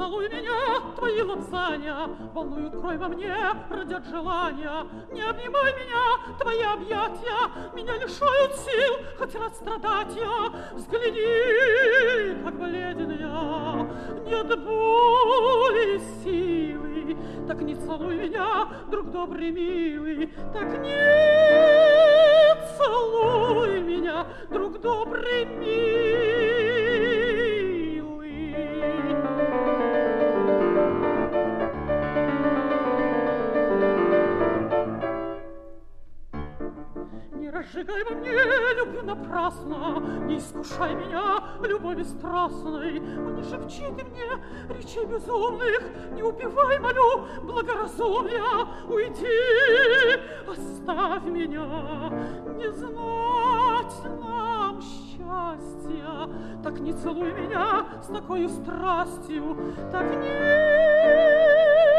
целуй меня, твои лапзания волнуют кровь во мне, родят желания. Не обнимай меня, твои объятия меня лишают сил, хоть раз страдать я. Взгляни, как бледен я, нет боли и силы. Так не целуй меня, друг добрый милый, так не целуй меня, друг добрый милый. Не разжигай во мне любви напрасно, не искушай меня любовью страстной. Не шепчи ты мне речей безумных, не убивай, молю, благоразумия. Уйди, оставь меня, не знать нам счастья. Так не целуй меня с такой страстью, так не